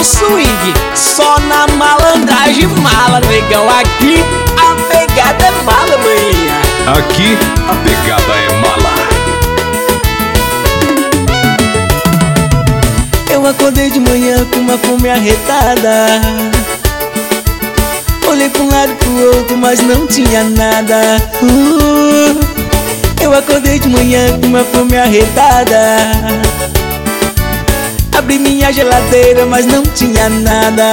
no swing, só na malandragem, mala, negão. Aqui a pegada é mala, maninha. Aqui a pegada é mala. Eu acordei de manhã com uma fome arretada. Olhei pra um lado e pro outro, mas não tinha nada. Eu acordei de manhã com uma fome arretada. Abri minha geladeira, mas não tinha nada.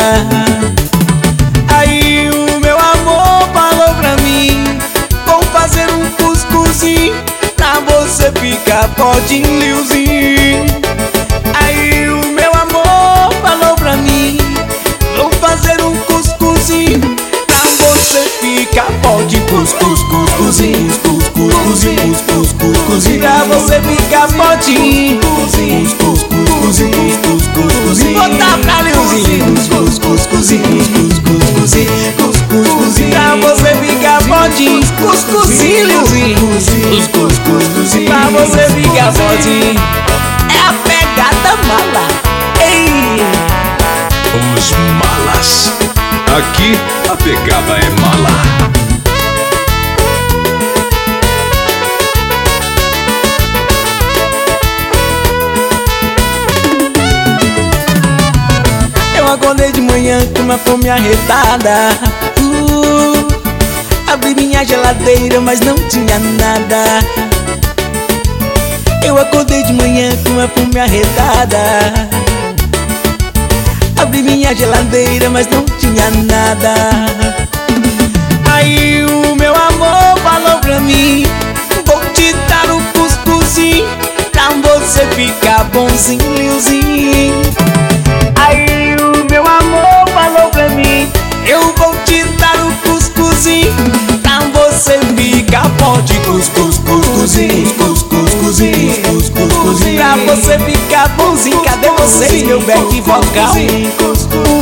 Aí o meu amor falou pra mim: vou fazer um cuscuzinho pra você ficar fortinho, liuzinho. Aí o meu amor falou pra mim: vou fazer um cuscuzinho pra você ficar forte. Cuscuzinho, cuscuzinho, cuscuzinho pra você ficar fortinho. Cuscuzinho, botar pra liuzinho. Cuscuzinho, cuscuzinho pra você ficar fortinho. Cuscuzinho, liuzinho. Cuscuzinho pra você ficar fortinho. É a pegada mala. Ei! Os malas. Aqui a pegada é mala. Eu acordei de manhã com uma fome arretada. Abri minha geladeira, mas não tinha nada. Eu acordei de manhã com uma fome arretada. Abri minha geladeira, mas não tinha nada. Aí o meu amor falou pra mim: vou te dar um cuscuzinho pra você ficar bonzinho, liuzinho. Aí o meu amor falou pra mim: eu vou te dar um cuscuzinho pra você ficar forte. Cuscuzinho, cuscuzinho pra você ficar bonzinho. Cadê vocês, meu back vocal?